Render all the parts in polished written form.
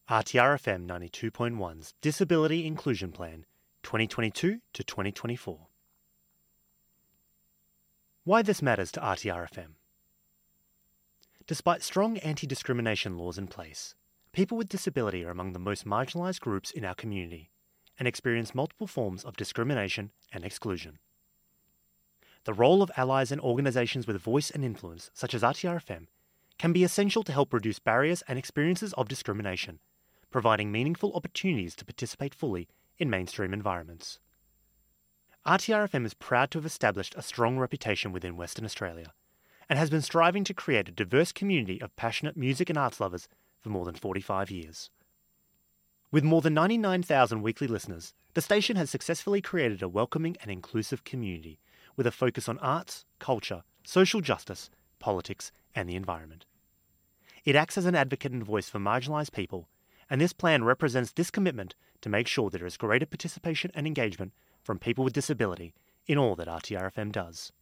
RTRFM 92.1's Disability Inclusion Plan 2022 to 2024. Why this matters to RTRFM. Despite strong anti-discrimination laws in place, people with disability are among the most marginalised groups in our community and experience multiple forms of discrimination and exclusion. The role of allies and organisations with voice and influence, such as RTRFM, can be essential to help reduce barriers and experiences of discrimination, providing meaningful opportunities to participate fully in mainstream environments. RTRFM is proud to have established a strong reputation within Western Australia and has been striving to create a diverse community of passionate music and arts lovers for more than 45 years. With more than 99,000 weekly listeners, the station has successfully created a welcoming and inclusive community with a focus on arts, culture, social justice, politics, and the environment. It acts as an advocate and voice for marginalised people, and this plan represents this commitment to make sure there is greater participation and engagement from people with disability in all that RTRFM does.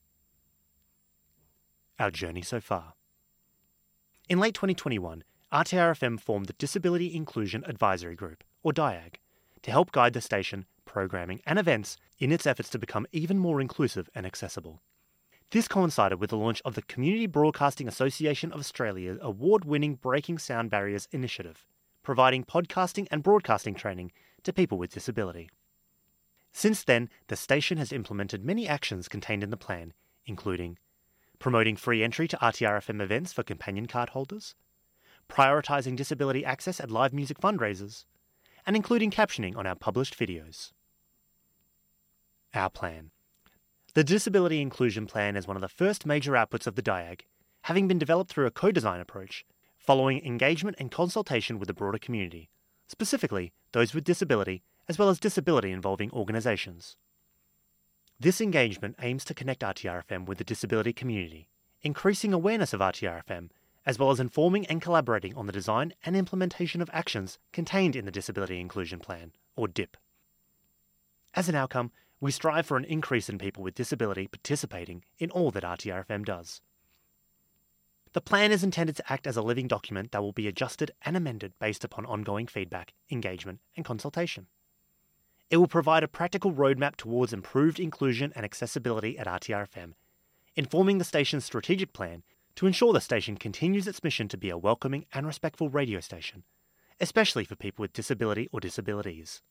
Our journey so far. In late 2021, RTRFM formed the Disability Inclusion Advisory Group, or DIAG, to help guide the station, programming and events in its efforts to become even more inclusive and accessible. This coincided with the launch of the Community Broadcasting Association of Australia's award-winning Breaking Sound Barriers initiative, providing podcasting and broadcasting training to people with disability. Since then, the station has implemented many actions contained in the plan, including promoting free entry to RTRFM events for companion card holders, prioritising disability access at live music fundraisers, and including captioning on our published videos. Our plan. The Disability Inclusion Plan is one of the first major outputs of the DIAG, having been developed through a co-design approach, following engagement and consultation with the broader community, specifically those with disability as well as disability-involving organisations. This engagement aims to connect RTRFM with the disability community, increasing awareness of RTRFM, as well as informing and collaborating on the design and implementation of actions contained in the Disability Inclusion Plan, or DIP. As an outcome, we strive for an increase in people with disability participating in all that RTRFM does. The plan is intended to act as a living document that will be adjusted and amended based upon ongoing feedback, engagement, and consultation. It will provide a practical roadmap towards improved inclusion and accessibility at RTRFM, informing the station's strategic plan to ensure the station continues its mission to be a welcoming and respectful radio station, especially for people with disability or disabilities.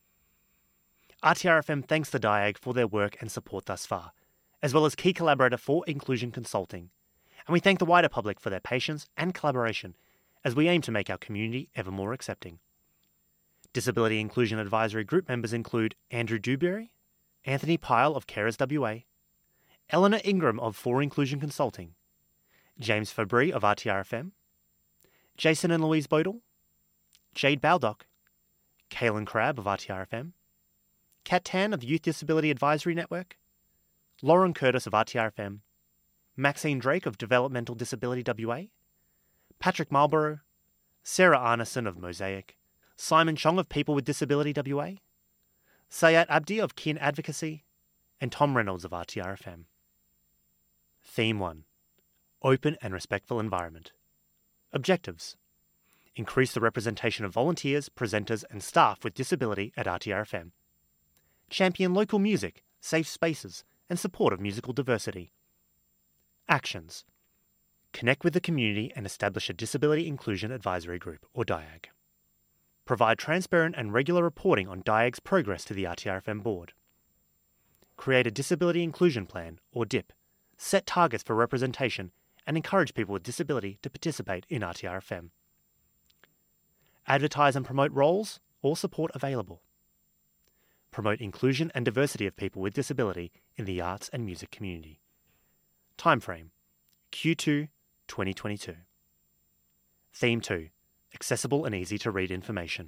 RTRFM thanks the DIAG for their work and support thus far, as well as key collaborator for Inclusion Consulting, and we thank the wider public for their patience and collaboration as we aim to make our community ever more accepting. Disability Inclusion Advisory Group members include Andrew Dewberry, Anthony Pyle of Carers WA, Eleanor Ingram of For Inclusion Consulting, James Fabry of RTRFM, Jason and Louise Bodle, Jade Baldock, Kaylin Crabb of RTRFM, Kat Tan of the Youth Disability Advisory Network, Lauren Curtis of RTRFM, Maxine Drake of Developmental Disability WA, Patrick Marlborough, Sarah Arneson of Mosaic, Simon Chong of People with Disability WA, Sayat Abdi of Kin Advocacy, and Tom Reynolds of RTRFM. Theme 1. Open and respectful environment. Objectives. Increase the representation of volunteers, presenters and staff with disability at RTRFM. Champion local music, safe spaces and support of musical diversity. Actions. Connect with the community and establish a Disability Inclusion Advisory Group, or DIAG. Provide transparent and regular reporting on DIAG's progress to the RTRFM board. Create a Disability Inclusion Plan, or DIP. Set targets for representation and encourage people with disability to participate in RTRFM. Advertise and promote roles or support available. Promote inclusion and diversity of people with disability in the arts and music community. Timeframe: Q2 2022. Theme 2. Accessible and easy to read information.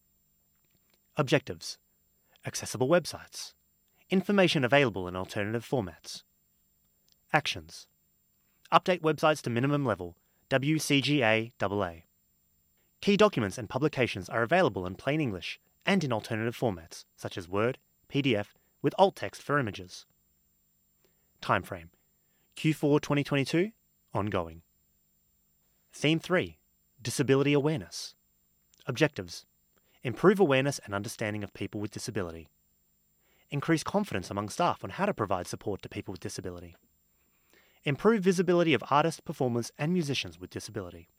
Objectives. Accessible websites. Information available in alternative formats. Actions. Update websites to minimum level, WCGA AA. Key documents and publications are available in plain English and in alternative formats, such as Word, PDF, with alt text for images. Timeframe: Q4 2022, ongoing. Theme 3. Disability awareness. Objectives: improve awareness and understanding of people with disability. Increase confidence among staff on how to provide support to people with disability. Improve visibility of artists, performers, and musicians with disability.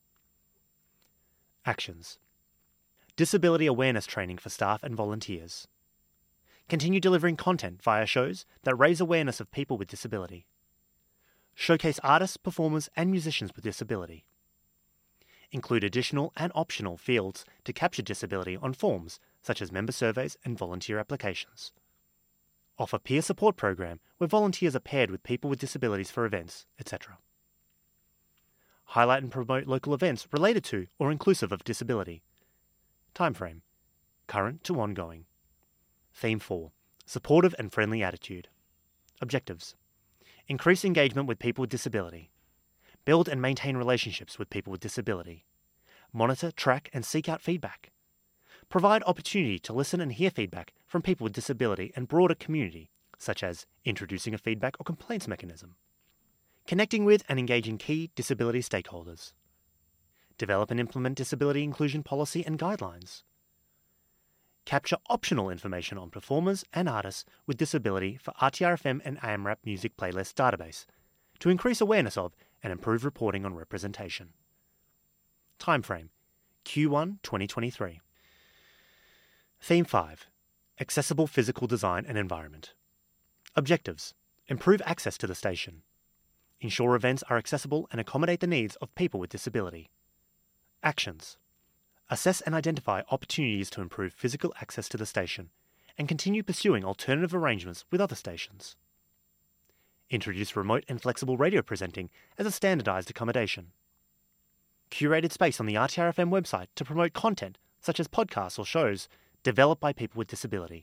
Actions: disability awareness training for staff and volunteers. Continue delivering content via shows that raise awareness of people with disability. Showcase artists, performers, and musicians with disability. Include additional and optional fields to capture disability on forms such as member surveys and volunteer applications. Offer peer support program where volunteers are paired with people with disabilities for events, etc. Highlight and promote local events related to or inclusive of disability. Timeframe: current to ongoing. Theme 4: supportive and friendly attitude. Objectives: increase engagement with people with disability. Build and maintain relationships with people with disability. Monitor, track, and seek out feedback. Provide opportunity to listen and hear feedback from people with disability and broader community, such as introducing a feedback or complaints mechanism. Connecting with and engaging key disability stakeholders. Develop and implement disability inclusion policy and guidelines. Capture optional information on performers and artists with disability for RTRFM and AMRAP music playlist database to increase awareness of and improve reporting on representation. Timeframe: Q1 2023. Theme 5: accessible physical design and environment. Objectives: improve access to the station. Ensure events are accessible and accommodate the needs of people with disability. Actions: assess and identify opportunities to improve physical access to the station and continue pursuing alternative arrangements with other stations. Introduce remote and flexible radio presenting as a standardised accommodation. Curated space on the RTRFM website to promote content such as podcasts or shows developed by people with disability.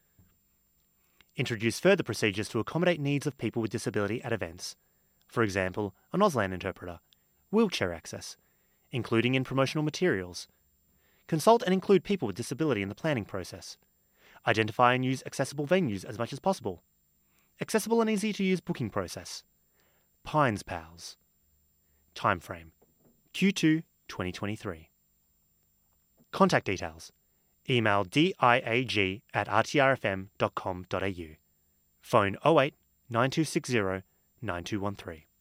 Introduce further procedures to accommodate needs of people with disability at events, for example, an Auslan interpreter, wheelchair access, including in promotional materials. Consult and include people with disability in the planning process. Identify and use accessible venues as much as possible. Accessible and easy to use booking process. Pines Pals. Timeframe: Q2 2023. Contact details: email diag@rtrfm.com.au. Phone 08 9260 9213.